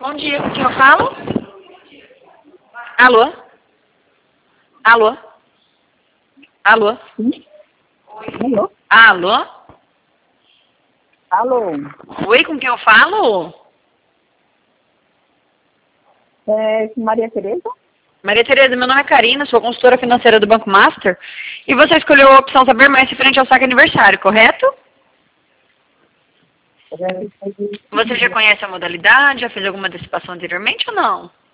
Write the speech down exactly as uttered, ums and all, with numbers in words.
Bom dia, com quem eu falo? Alô? Alô? Alô? Sim. Alô? Alô? Alô? Oi, com quem eu falo? É Maria Tereza? Maria Tereza, meu nome é Karina, sou consultora financeira do Banco Master. E você escolheu a opção Saber Mais referente ao saque aniversário, correto? Você já conhece a modalidade? Já fez alguma antecipação anteriormente ou não?